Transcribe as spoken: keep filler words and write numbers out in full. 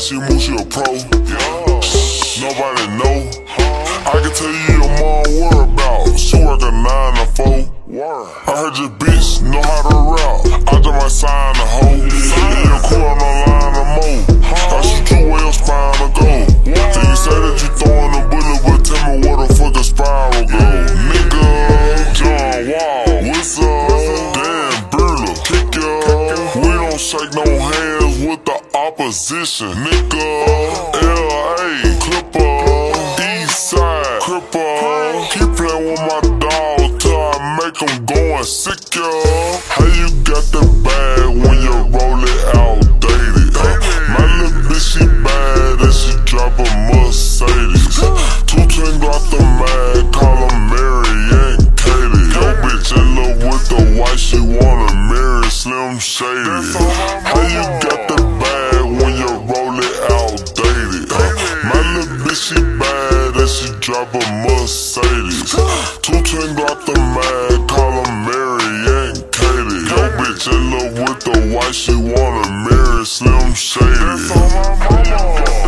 she moves, she a pro. Nobody know. I can tell you your mom whereabouts. She work a nine to four. I heard your bitch know how to rap. I just might sign a hoe. Your crew on the line of mo. I shoot you where your spine to go. Then you say that you throwing a bullet, but tell me where the fuck a spiral go. Nigga, John Wall, what's up? Dan Burler, kick ya. We don't shake no hands with the opposition. Nigga, L A, Clipper, Eastside, Cripper. Keep playing with my dog till I make them go and sick ya. How you got the bag when you roll it outdated? Uh, my little bitch, she bad and she drive a Mercedes. Two twin got the mag, call her Mary and Katie. Yo bitch in love with the white, she wanna marry Slim Shady. How you got the bag when you roll it outdated? Uh, my little bitch, she bad and she drive a Mercedes. Two twin got the mag, call her Mary and Katie. Yo bitch in love with the white, she wanna marry Slim Shady.